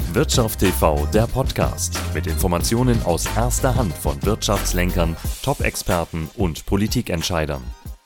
Wirtschaft TV, der Podcast mit Informationen aus erster Hand von Wirtschaftslenkern, Top-Experten und Politikentscheidern.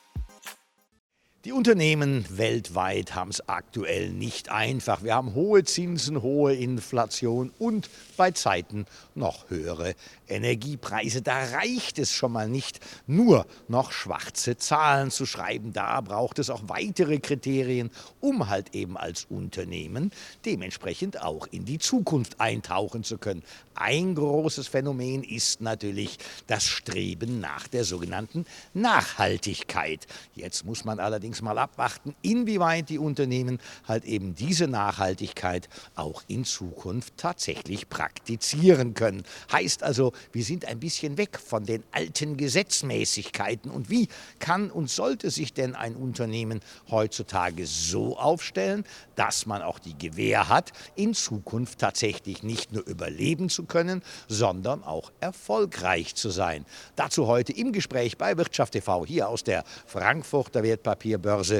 Die Unternehmen weltweit haben es aktuell nicht einfach. Wir haben hohe Zinsen, hohe Inflation und bei Zeiten noch höhere Energiepreise. Da reicht es schon mal nicht, nur noch schwarze Zahlen zu schreiben. Da braucht es auch weitere Kriterien, um halt eben als Unternehmen dementsprechend auch in die Zukunft eintauchen zu können. Ein großes Phänomen ist natürlich das Streben nach der sogenannten Nachhaltigkeit. Jetzt muss man allerdings mal abwarten, inwieweit die Unternehmen halt eben diese Nachhaltigkeit auch in Zukunft tatsächlich praktizieren können. Heißt also, wir sind ein bisschen weg von den alten Gesetzmäßigkeiten. Und wie kann und sollte sich denn ein Unternehmen heutzutage so aufstellen, dass man auch die Gewähr hat, in Zukunft tatsächlich nicht nur überleben zu können, sondern auch erfolgreich zu sein. Dazu heute im Gespräch bei Wirtschaft TV hier aus der Frankfurter Wertpapierbörse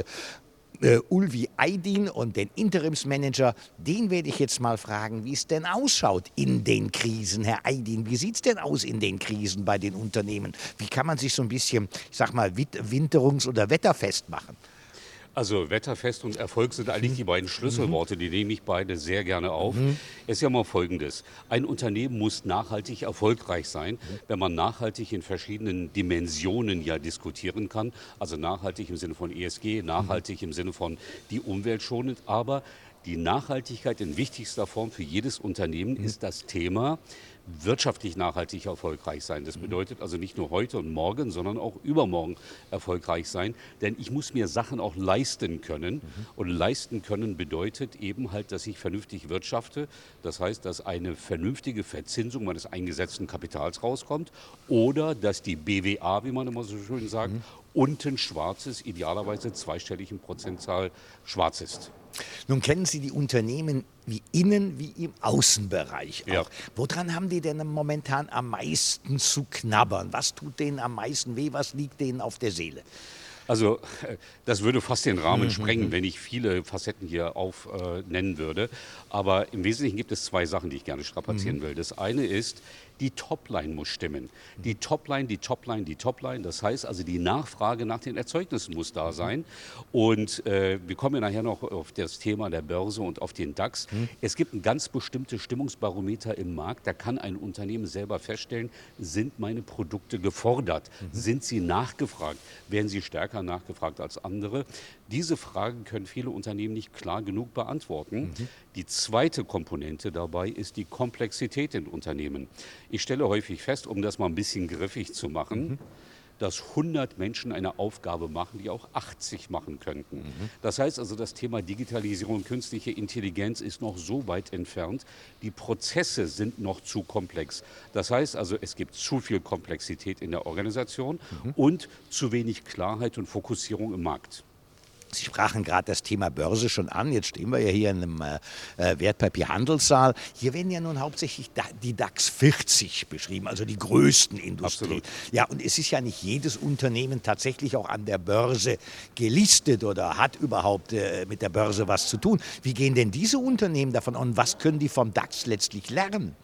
Ulvi Aydin und den Interimsmanager, den werde ich jetzt mal fragen, wie es denn ausschaut in den Krisen. Herr Aydin, wie sieht es denn aus in den Krisen bei den Unternehmen? Wie kann man sich so ein bisschen, ich sag mal, winterungs- oder wetterfest machen? Also wetterfest und Erfolg sind eigentlich die beiden Schlüsselworte, die nehme ich beide sehr gerne auf. Es ist ja mal Folgendes: Ein Unternehmen muss nachhaltig erfolgreich sein, wenn man nachhaltig in verschiedenen Dimensionen ja diskutieren kann. Also nachhaltig im Sinne von ESG, nachhaltig im Sinne von die Umwelt schonend. Aber die Nachhaltigkeit in wichtigster Form für jedes Unternehmen ist das Thema wirtschaftlich nachhaltig erfolgreich sein. Das bedeutet also nicht nur heute und morgen, sondern auch übermorgen erfolgreich sein. Denn ich muss mir Sachen auch leisten können. Und leisten können bedeutet eben halt, dass ich vernünftig wirtschafte. Das heißt, dass eine vernünftige Verzinsung meines eingesetzten Kapitals rauskommt oder dass die BWA, wie man immer so schön sagt, unten schwarz ist, idealerweise zweistelligen Prozentzahl schwarz ist. Nun kennen Sie die Unternehmen wie innen wie im Außenbereich auch. Ja. Woran haben die denn momentan am meisten zu knabbern? Was tut denen am meisten weh? Was liegt denen auf der Seele? Also das würde fast den Rahmen sprengen, wenn ich viele Facetten hier nennen würde. Aber im Wesentlichen gibt es zwei Sachen, die ich gerne strapazieren will. Das eine ist, die Topline muss stimmen. Die Topline, die Topline, die Topline. Das heißt also, die Nachfrage nach den Erzeugnissen muss da sein. Und wir kommen ja nachher noch auf das Thema der Börse und auf den DAX. Es gibt ein ganz bestimmtes Stimmungsbarometer im Markt. Da kann ein Unternehmen selber feststellen, sind meine Produkte gefordert? Sind sie nachgefragt? Werden sie stärker nachgefragt als andere? Diese Fragen können viele Unternehmen nicht klar genug beantworten. Die zweite Komponente dabei ist die Komplexität in Unternehmen. Ich stelle häufig fest, um das mal ein bisschen griffig zu machen, dass 100 Menschen eine Aufgabe machen, die auch 80 machen könnten. Das heißt also, das Thema Digitalisierung und künstliche Intelligenz ist noch so weit entfernt. Die Prozesse sind noch zu komplex. Das heißt also, es gibt zu viel Komplexität in der Organisation und zu wenig Klarheit und Fokussierung im Markt. Sie sprachen gerade das Thema Börse schon an. Jetzt stehen wir ja hier in einem Wertpapierhandelssaal. Hier werden ja nun hauptsächlich die DAX 40 beschrieben, also die größten Industrie. Absolut. Ja, und es ist ja nicht jedes Unternehmen tatsächlich auch an der Börse gelistet oder hat überhaupt mit der Börse was zu tun. Wie gehen denn diese Unternehmen davon an? Was können die vom DAX letztlich lernen?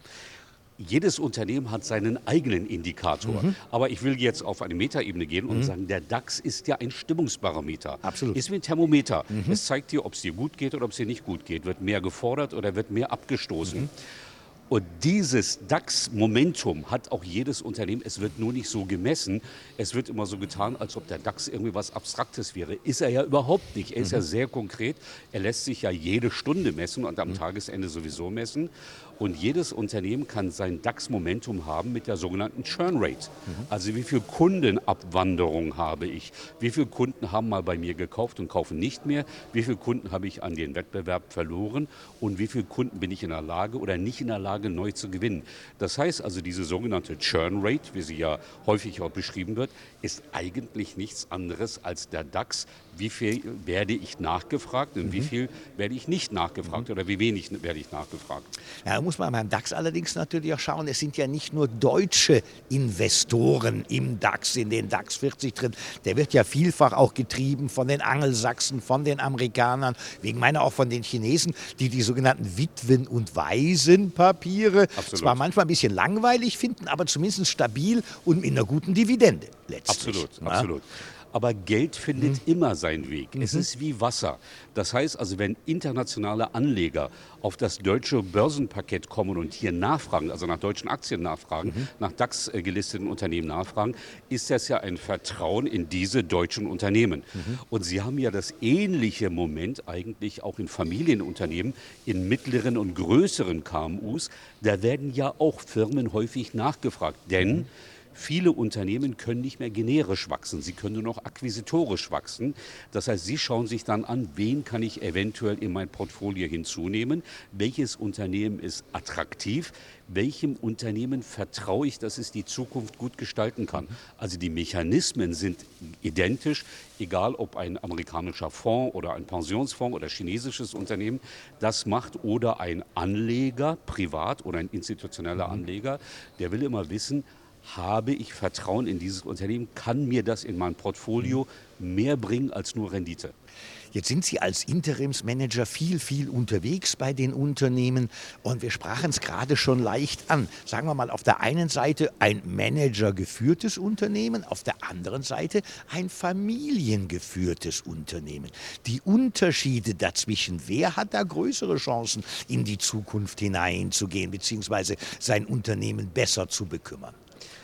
Jedes Unternehmen hat seinen eigenen Indikator. Aber ich will jetzt auf eine Metaebene gehen und sagen, der DAX ist ja ein Stimmungsbarometer. Absolut. Ist wie ein Thermometer. Es zeigt dir, ob es dir gut geht oder ob es dir nicht gut geht. Wird mehr gefordert oder wird mehr abgestoßen. Und dieses DAX-Momentum hat auch jedes Unternehmen. Es wird nur nicht so gemessen. Es wird immer so getan, als ob der DAX irgendwie was Abstraktes wäre. Ist er ja überhaupt nicht. Er ist ja sehr konkret. Er lässt sich ja jede Stunde messen und am Tagesende sowieso messen. Und jedes Unternehmen kann sein DAX-Momentum haben mit der sogenannten Churn Rate. Also wie viel Kundenabwanderung habe ich? Wie viele Kunden haben mal bei mir gekauft und kaufen nicht mehr? Wie viele Kunden habe ich an den Wettbewerb verloren? Und wie viele Kunden bin ich in der Lage oder nicht in der Lage Lage neu zu gewinnen. Das heißt also, diese sogenannte Churn Rate, wie sie ja häufig auch beschrieben wird, ist eigentlich nichts anderes als der DAX. Wie viel werde ich nachgefragt und wie viel werde ich nicht nachgefragt oder wie wenig werde ich nachgefragt? Ja, da muss man beim DAX allerdings natürlich auch schauen, es sind ja nicht nur deutsche Investoren im DAX, in den DAX 40 drin. Der wird ja vielfach auch getrieben von den Angelsachsen, von den Amerikanern, wegen meiner auch von den Chinesen, die sogenannten Witwen- und Waisenpapiere zwar manchmal ein bisschen langweilig finden, aber zumindest stabil und mit einer guten Dividende letztlich. Absolut, absolut. Aber Geld findet immer seinen Weg. Es ist wie Wasser. Das heißt also, wenn internationale Anleger auf das deutsche Börsenparkett kommen und hier nachfragen, also nach deutschen Aktien nachfragen, nach DAX-gelisteten Unternehmen nachfragen, ist das ja ein Vertrauen in diese deutschen Unternehmen. Und sie haben ja das ähnliche Moment eigentlich auch in Familienunternehmen, in mittleren und größeren KMUs. Da werden ja auch Firmen häufig nachgefragt, denn viele Unternehmen können nicht mehr generisch wachsen, sie können nur noch akquisitorisch wachsen. Das heißt, sie schauen sich dann an, wen kann ich eventuell in mein Portfolio hinzunehmen, welches Unternehmen ist attraktiv, welchem Unternehmen vertraue ich, dass es die Zukunft gut gestalten kann. Also die Mechanismen sind identisch, egal ob ein amerikanischer Fonds oder ein Pensionsfonds oder chinesisches Unternehmen das macht oder ein Anleger, privat oder ein institutioneller Anleger, der will immer wissen, habe ich Vertrauen in dieses Unternehmen, kann mir das in mein Portfolio mehr bringen als nur Rendite. Jetzt sind Sie als Interimsmanager viel unterwegs bei den Unternehmen und wir sprachen es gerade schon leicht an. Sagen wir mal, auf der einen Seite ein managergeführtes Unternehmen, auf der anderen Seite ein familiengeführtes Unternehmen. Die Unterschiede dazwischen, wer hat da größere Chancen, in die Zukunft hineinzugehen, beziehungsweise sein Unternehmen besser zu bekümmern?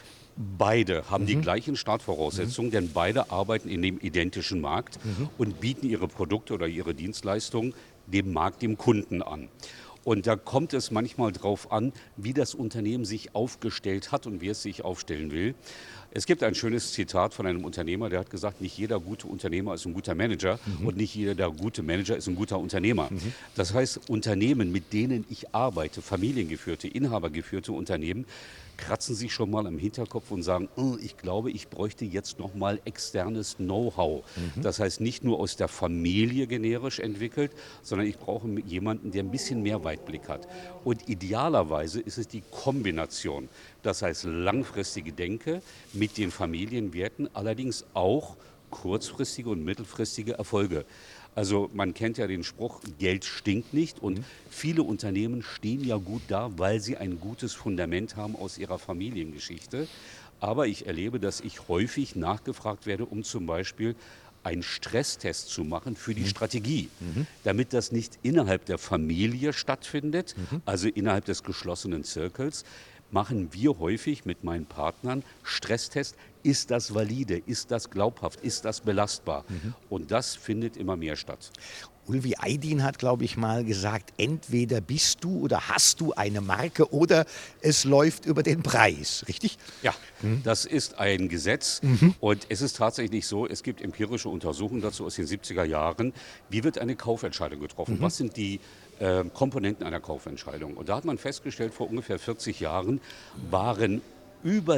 Beide haben die gleichen Startvoraussetzungen, denn beide arbeiten in dem identischen Markt und bieten ihre Produkte oder ihre Dienstleistungen dem Markt, dem Kunden an. Und da kommt es manchmal darauf an, wie das Unternehmen sich aufgestellt hat und wie es sich aufstellen will. Es gibt ein schönes Zitat von einem Unternehmer, der hat gesagt, nicht jeder gute Unternehmer ist ein guter Manager und nicht jeder gute Manager ist ein guter Unternehmer. Das heißt, Unternehmen, mit denen ich arbeite, familiengeführte, inhabergeführte Unternehmen, kratzen sich schon mal im Hinterkopf und sagen, ich glaube, ich bräuchte jetzt noch mal externes Know-how. Das heißt, nicht nur aus der Familie generisch entwickelt, sondern ich brauche jemanden, der ein bisschen mehr Weitblick hat. Und idealerweise ist es die Kombination. Das heißt, langfristige Denke mit den Familienwerten, allerdings auch kurzfristige und mittelfristige Erfolge. Also man kennt ja den Spruch, Geld stinkt nicht und viele Unternehmen stehen ja gut da, weil sie ein gutes Fundament haben aus ihrer Familiengeschichte. Aber ich erlebe, dass ich häufig nachgefragt werde, um zum Beispiel einen Stresstest zu machen für die Strategie, damit das nicht innerhalb der Familie stattfindet, also innerhalb des geschlossenen Zirkels, machen wir häufig mit meinen Partnern Stresstest. Ist das valide? Ist das glaubhaft? Ist das belastbar? Und das findet immer mehr statt. Ulvi Aydin hat, glaube ich, mal gesagt, entweder bist du oder hast du eine Marke oder es läuft über den Preis, richtig? Ja, das ist ein Gesetz und es ist tatsächlich so, es gibt empirische Untersuchungen dazu aus den 70er Jahren. Wie wird eine Kaufentscheidung getroffen? Was sind die Komponenten einer Kaufentscheidung? Und da hat man festgestellt, vor ungefähr 40 Jahren waren über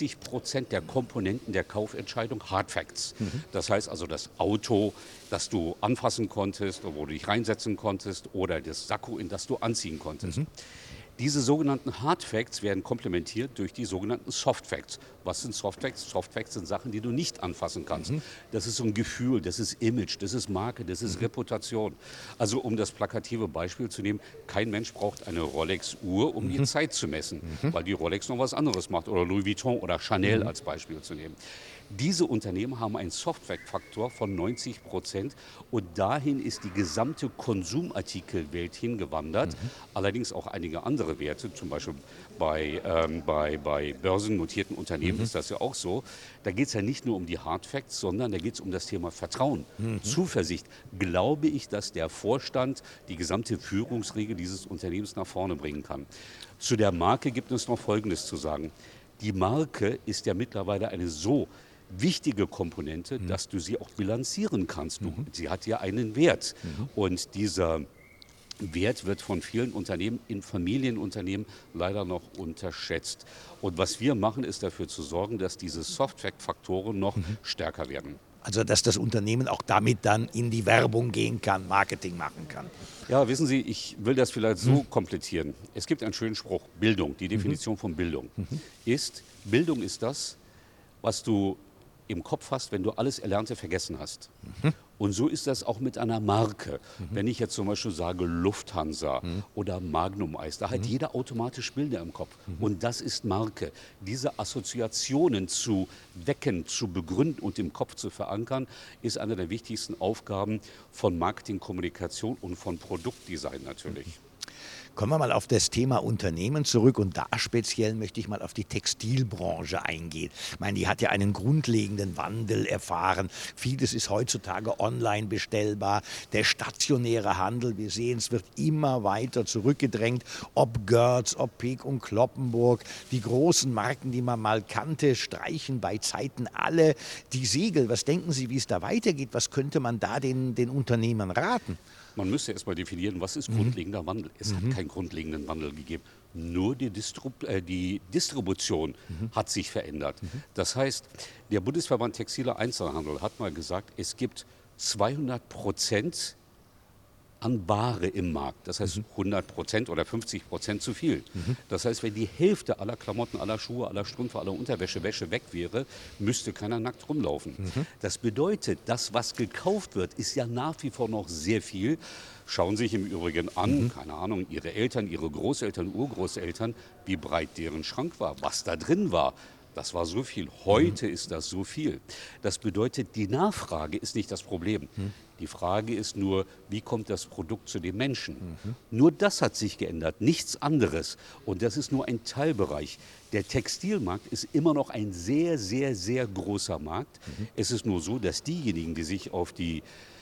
70% der Komponenten der Kaufentscheidung Hard Facts. Das heißt also das Auto, das du anfassen konntest, wo du dich reinsetzen konntest oder das Sakko, in das du anziehen konntest. Diese sogenannten Hard Facts werden komplementiert durch die sogenannten Soft Facts. Was sind Soft Facts? Soft Facts sind Sachen, die du nicht anfassen kannst. Das ist so ein Gefühl, das ist Image, das ist Marke, das ist Reputation. Also um das plakative Beispiel zu nehmen, kein Mensch braucht eine Rolex-Uhr, um die Zeit zu messen, weil die Rolex noch was anderes macht oder Louis Vuitton oder Chanel als Beispiel zu nehmen. Diese Unternehmen haben einen Soft-Fact-Faktor von 90% und dahin ist die gesamte Konsumartikelwelt hingewandert. Allerdings auch einige andere Werte, zum Beispiel bei börsennotierten Unternehmen ist das ja auch so. Da geht es ja nicht nur um die Hard Facts, sondern da geht es um das Thema Vertrauen, Zuversicht. Glaube ich, dass der Vorstand die gesamte Führungsriege dieses Unternehmens nach vorne bringen kann? Zu der Marke gibt es noch Folgendes zu sagen. Die Marke ist ja mittlerweile eine so wichtige Komponente, dass du sie auch bilanzieren kannst. Sie hat ja einen Wert. Und Wert wird von vielen Unternehmen, in Familienunternehmen, leider noch unterschätzt. Und was wir machen, ist dafür zu sorgen, dass diese Soft-Fact-Faktoren noch stärker werden. Also dass das Unternehmen auch damit dann in die Werbung gehen kann, Marketing machen kann. Ja, wissen Sie, ich will das vielleicht so komplettieren. Es gibt einen schönen Spruch, Bildung, die Definition von Bildung Bildung ist das, was du im Kopf hast, wenn du alles Erlernte vergessen hast. Und so ist das auch mit einer Marke. Wenn ich jetzt zum Beispiel sage Lufthansa oder Magnum Eis, da hat jeder automatisch Bilder im Kopf. Und das ist Marke. Diese Assoziationen zu wecken, zu begründen und im Kopf zu verankern, ist eine der wichtigsten Aufgaben von Marketing, Kommunikation und von Produktdesign natürlich. Kommen wir mal auf das Thema Unternehmen zurück und da speziell möchte ich mal auf die Textilbranche eingehen. Ich meine, die hat ja einen grundlegenden Wandel erfahren. Vieles ist heutzutage online bestellbar. Der stationäre Handel, wir sehen, es wird immer weiter zurückgedrängt. Ob Görz, ob Peek und Cloppenburg, die großen Marken, die man mal kannte, streichen bei Zeiten alle die Segel. Was denken Sie, wie es da weitergeht? Was könnte man da den Unternehmern raten? Man müsste erst mal definieren, was ist grundlegender Wandel. Es hat keinen grundlegenden Wandel gegeben. Nur die Distribution hat sich verändert. Das heißt, der Bundesverband Textiler Einzelhandel hat mal gesagt, es gibt 200% an Ware im Markt. Das heißt 100% oder 50% zu viel. Das heißt, wenn die Hälfte aller Klamotten, aller Schuhe, aller Strümpfe, aller Unterwäsche, Wäsche weg wäre, müsste keiner nackt rumlaufen. Das bedeutet, das, was gekauft wird, ist ja nach wie vor noch sehr viel. Schauen Sie sich im Übrigen an, keine Ahnung, Ihre Eltern, Ihre Großeltern, Urgroßeltern, wie breit deren Schrank war, was da drin war. Das war so viel. Heute ist das so viel. Das bedeutet, die Nachfrage ist nicht das Problem. Die Frage ist nur, wie kommt das Produkt zu den Menschen? Nur das hat sich geändert, nichts anderes. Und das ist nur ein Teilbereich. Der Textilmarkt ist immer noch ein sehr, sehr, sehr großer Markt. Es ist nur so, dass diejenigen, die sich auf die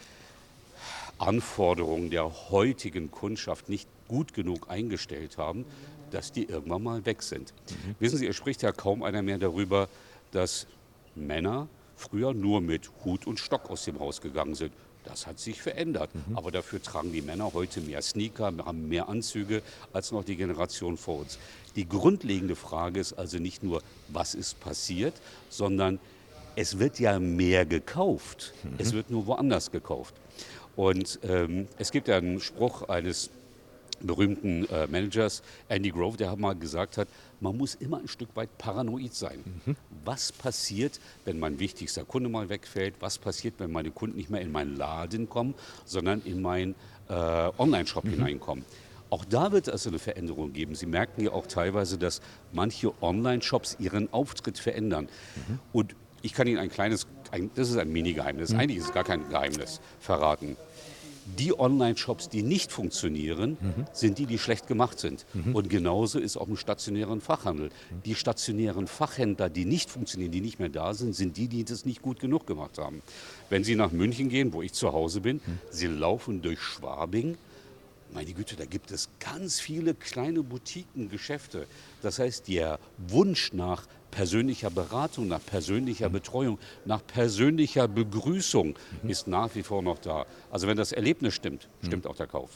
Anforderungen der heutigen Kundschaft nicht gut genug eingestellt haben, dass die irgendwann mal weg sind. Wissen Sie, es spricht ja kaum einer mehr darüber, dass Männer früher nur mit Hut und Stock aus dem Haus gegangen sind. Das hat sich verändert. Aber dafür tragen die Männer heute mehr Sneaker, haben mehr Anzüge als noch die Generation vor uns. Die grundlegende Frage ist also nicht nur, was ist passiert, sondern es wird ja mehr gekauft. Es wird nur woanders gekauft. Und es gibt ja einen Spruch eines berühmten Managers, Andy Grove, der mal gesagt hat, man muss immer ein Stück weit paranoid sein. Was passiert, wenn mein wichtigster Kunde mal wegfällt? Was passiert, wenn meine Kunden nicht mehr in meinen Laden kommen, sondern in meinen Online-Shop hineinkommen? Auch da wird es eine Veränderung geben. Sie merken ja auch teilweise, dass manche Online-Shops ihren Auftritt verändern. Und ich kann Ihnen das ist ein Mini-Geheimnis, eigentlich ist es gar kein Geheimnis, verraten. Die Online-Shops, die nicht funktionieren, sind die schlecht gemacht sind. Und genauso ist auch im stationären Fachhandel. Die stationären Fachhändler, die nicht funktionieren, die nicht mehr da sind, sind die das nicht gut genug gemacht haben. Wenn Sie nach München gehen, wo ich zu Hause bin, Sie laufen durch Schwabing, meine Güte, da gibt es ganz viele kleine Boutiquen, Geschäfte. Das heißt, der Wunsch nach persönlicher Beratung, nach persönlicher Betreuung, nach persönlicher Begrüßung ist nach wie vor noch da. Also wenn das Erlebnis stimmt, stimmt auch der Kauf.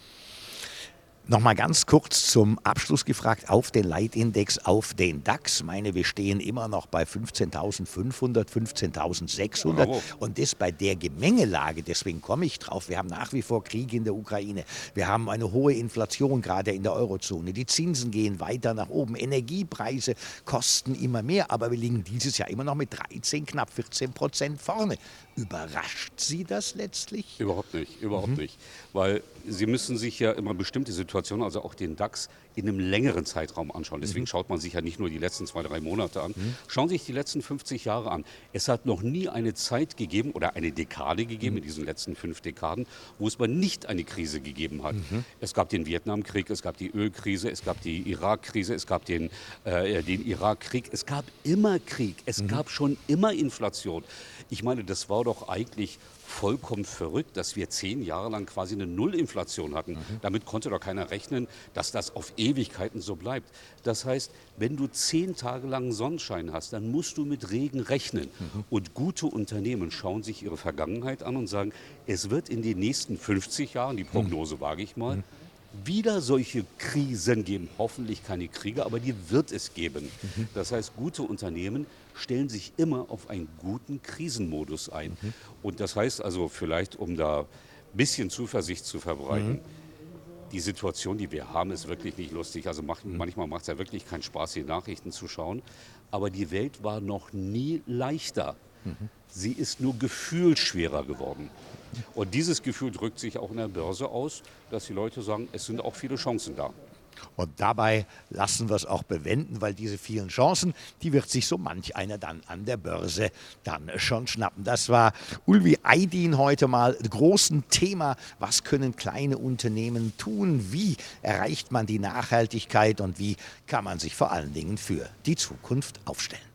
Nochmal ganz kurz zum Abschluss gefragt, auf den Leitindex, auf den DAX. Ich meine, wir stehen immer noch bei 15.500, 15.600 und das bei der Gemengelage, deswegen komme ich drauf. Wir haben nach wie vor Krieg in der Ukraine, wir haben eine hohe Inflation gerade in der Eurozone, die Zinsen gehen weiter nach oben, Energiepreise kosten immer mehr, aber wir liegen dieses Jahr immer noch mit 13, knapp 14% vorne. Überrascht Sie das letztlich? Überhaupt nicht, weil Sie müssen sich ja immer bestimmte Situationen, also auch den DAX, in einem längeren Zeitraum anschauen. Deswegen schaut man sich ja nicht nur die letzten 2-3 Monate an. Schauen Sie sich die letzten 50 Jahre an. Es hat noch nie eine Zeit gegeben oder eine Dekade gegeben in diesen letzten 5 Dekaden, wo es mal nicht eine Krise gegeben hat. Es gab den Vietnamkrieg, es gab die Ölkrise, es gab die Irakkrise, es gab den Irakkrieg. Es gab immer Krieg, es gab schon immer Inflation. Ich meine, das war doch eigentlich vollkommen verrückt, dass wir 10 Jahre lang quasi eine Nullinflation hatten. Damit konnte doch keiner rechnen, dass das auf Ewigkeiten so bleibt. Das heißt, wenn du 10 Tage lang Sonnenschein hast, dann musst du mit Regen rechnen. Und gute Unternehmen schauen sich ihre Vergangenheit an und sagen, es wird in den nächsten 50 Jahren, die Prognose wage ich mal, wieder solche Krisen geben. Hoffentlich keine Kriege, aber die wird es geben. Das heißt, gute Unternehmen stellen sich immer auf einen guten Krisenmodus ein. Und das heißt also vielleicht, um da ein bisschen Zuversicht zu verbreiten, die Situation, die wir haben, ist wirklich nicht lustig. Also manchmal macht es ja wirklich keinen Spaß, die Nachrichten zu schauen. Aber die Welt war noch nie leichter. Sie ist nur gefühlsschwerer geworden. Und dieses Gefühl drückt sich auch in der Börse aus, dass die Leute sagen, es sind auch viele Chancen da. Und dabei lassen wir es auch bewenden, weil diese vielen Chancen, die wird sich so manch einer dann an der Börse dann schon schnappen. Das war Ulvi Aydin heute mal großen Thema. Was können kleine Unternehmen tun? Wie erreicht man die Nachhaltigkeit und wie kann man sich vor allen Dingen für die Zukunft aufstellen?